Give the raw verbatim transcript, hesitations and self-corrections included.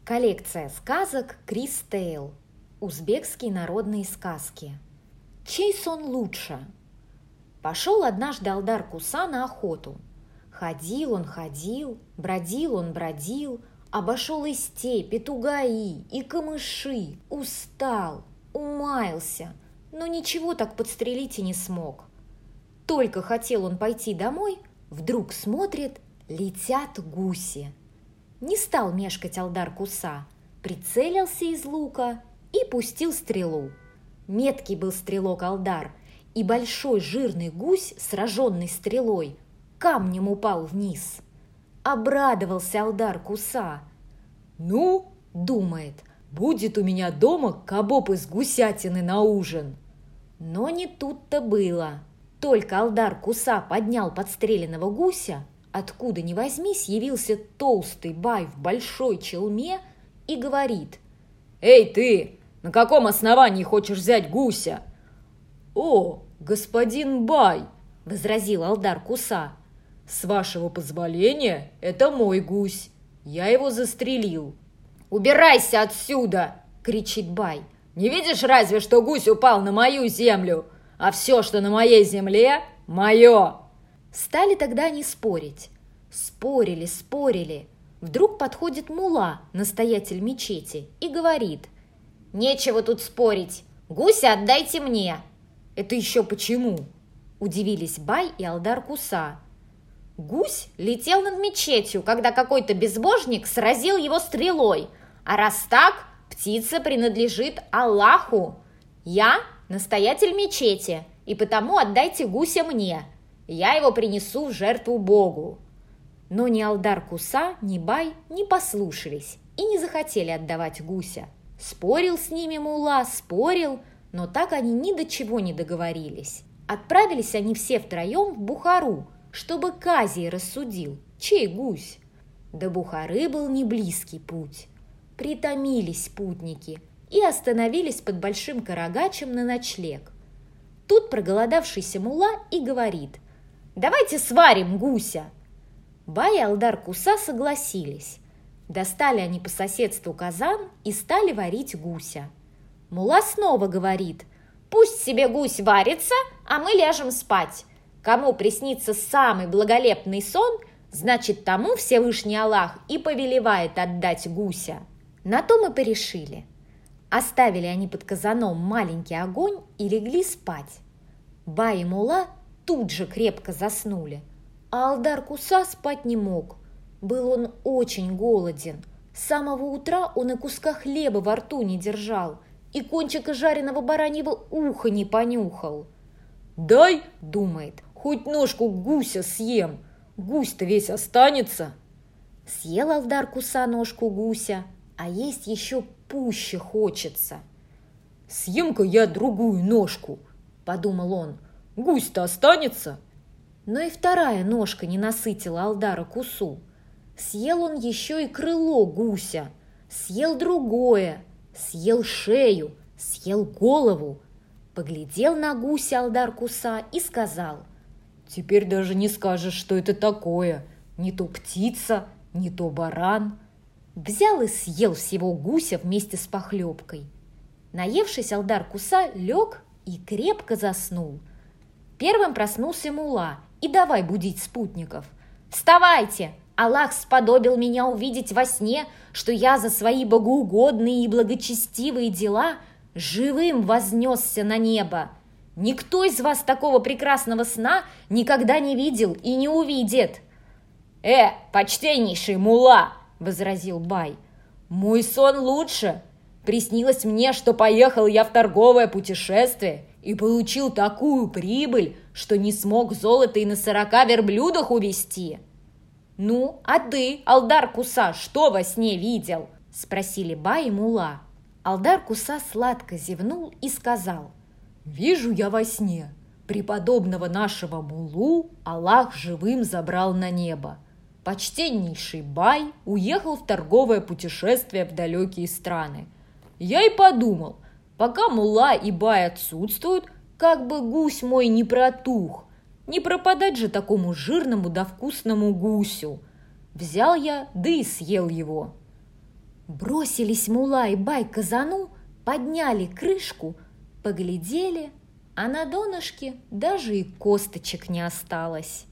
Коллекция сказок Крис Тейл. Узбекские народные сказки. Чей сон лучше? Пошел однажды Алдар Куса на охоту. Ходил он, ходил, бродил он, бродил, обошел и степь, и тугаи, и камыши, устал, умаялся, но ничего так подстрелить и не смог. Только хотел он пойти домой, вдруг смотрит, летят гуси. Не стал мешкать Алдар Куса, прицелился из лука и пустил стрелу. Меткий был стрелок Алдар, и большой жирный гусь, сраженный стрелой, камнем упал вниз. Обрадовался Алдар Куса. «Ну, — думает, — будет у меня дома кабоп из гусятины на ужин». Но не тут-то было. Только Алдар Куса поднял подстреленного гуся, откуда ни возьмись явился толстый бай в большой челме и говорит: «Эй ты, на каком основании хочешь взять гуся?» «О, господин бай, — возразил Алдар Куса, — с вашего позволения, это мой гусь, я его застрелил». «Убирайся отсюда! — кричит бай. «Не видишь разве, что гусь упал на мою землю, а все, что на моей земле, мое?» Стали тогда они спорить. Спорили, спорили. Вдруг подходит мулла, настоятель мечети, и говорит: «Нечего тут спорить, гуся отдайте мне». «Это еще почему?» – удивились бай и Алдар Куса. Гусь летел над мечетью, когда какой-то безбожник сразил его стрелой. А раз так, птица принадлежит Аллаху. Я настоятель мечети, и потому отдайте гуся мне. Я его принесу в жертву Богу». Но ни Алдар Куса, ни бай не послушались и не захотели отдавать гуся. Спорил с ними мулла, спорил, но так они ни до чего не договорились. Отправились они все втроем в Бухару, чтобы Казий рассудил, чей гусь. До Бухары был неблизкий путь. Притомились путники и остановились под Большим Карагачем на ночлег. Тут проголодавшийся мулла и говорит: «Давайте сварим гуся». Бай и Алдар Куса согласились. Достали они по соседству казан и стали варить гуся. Мулла снова говорит: «Пусть себе гусь варится, а мы ляжем спать. Кому приснится самый благолепный сон, значит, тому Всевышний Аллах и повелевает отдать гуся». На то мы порешили. Оставили они под казаном маленький огонь и легли спать. Бай и мулла тут же крепко заснули, а Алдар Куса спать не мог. Был он очень голоден. С самого утра он и куска хлеба во рту не держал, и кончика жареного бараньего уха не понюхал. «Дай, — думает, — хоть ножку гуся съем, гусь-то весь останется». Съел Алдар Куса ножку гуся, а есть еще пуще хочется. «Съем-ка я другую ножку, — подумал он, — гусь-то останется». Но и вторая ножка не насытила Алдара Кусу. Съел он еще и крыло гуся, съел другое, съел шею, съел голову. Поглядел на гуся Алдар Куса и сказал: «Теперь даже не скажешь, что это такое. Не то птица, не то баран». Взял и съел всего гуся вместе с похлебкой. Наевшись, Алдар Куса лег и крепко заснул. Первым проснулся мулла и давай будить спутников. «Вставайте! Аллах сподобил меня увидеть во сне, что я за свои богоугодные и благочестивые дела живым вознесся на небо. Никто из вас такого прекрасного сна никогда не видел и не увидит». «Э, почтеннейший мулла! — возразил бай, — мой сон лучше. Приснилось мне, что поехал я в торговое путешествие и получил такую прибыль, что не смог золото и на сорока верблюдах увезти». «Ну, а ты, Алдар Куса, что во сне видел?» – спросили бай и мулла. Алдар Куса сладко зевнул и сказал: «Вижу я во сне, преподобного нашего муллу Аллах живым забрал на небо. Почтеннейший бай уехал в торговое путешествие в далекие страны. Я и подумал, пока мулла и бай отсутствуют, как бы гусь мой не протух. Не пропадать же такому жирному да вкусному гусю. Взял я, да и съел его». Бросились Мула и Бай к казану, подняли крышку, поглядели, а на донышке даже и косточек не осталось.